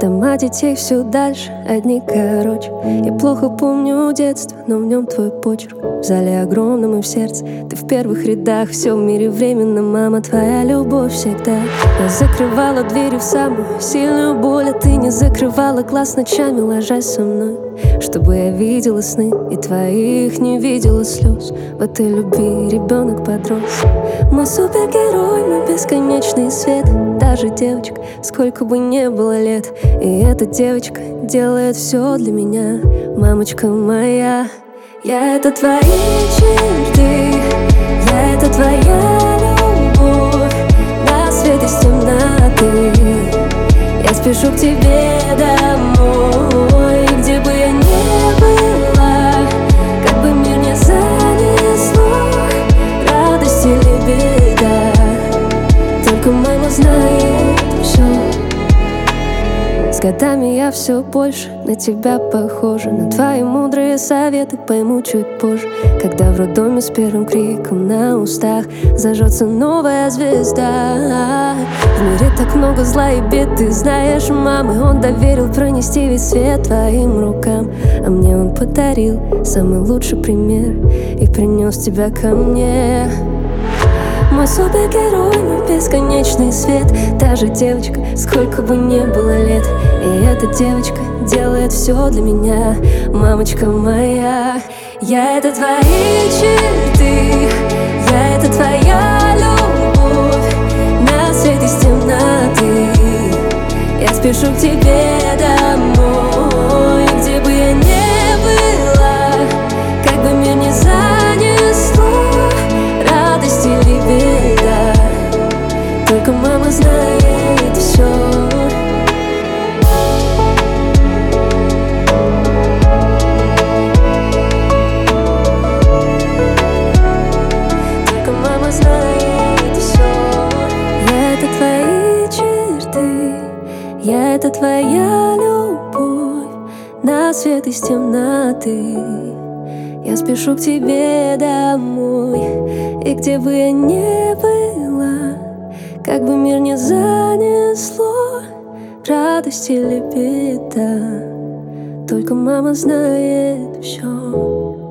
Дома детей все дальше, одни короче. Я плохо помню детство, но в нем твой почерк. В зале огромном и в сердце ты в первых рядах. Все в мире временно, мама, твоя любовь всегда. Я закрывала двери в самую сильную боль, а ты не закрывала глаз ночами, ложась со мной, чтобы я видела сны и твоих не видела слез. В этой любви ребенок подрос. Мы супергерой, мы бесконечный свет. Даже девочка, сколько бы не было лет. И эта девочка делает все для меня, мамочка моя. Я — это твои черты, я — это твоя любовь. На свет из темноты я спешу к тебе домой. Где бы я ни была, как бы мир не занесло, радость или беда, только мама знает все. С годами я все больше на тебя похожа. На твои мудрые советы пойму чуть позже, когда в роддоме с первым криком на устах зажжется новая звезда. В мире так много зла и бед, ты знаешь, мамы. Он доверил пронести весь свет твоим рукам, а мне он подарил самый лучший пример и принес тебя ко мне. Мой супергерой, мой бесконечный свет. Та же девочка, сколько бы не было лет. И эта девочка делает все для меня, мамочка моя. Я — это твои черты, я — это твоя любовь. На свет из темноты я спешу к тебе домой. Где бы я ни была, как бы мир не занесло, радость или беда, только мама знает все. Только мама знает все. Я — это твои черты, я — это твоя любовь. На свет из темноты я спешу к тебе домой. И где бы я ни была, как бы мир не занесло, радость или беда, только мама знает все.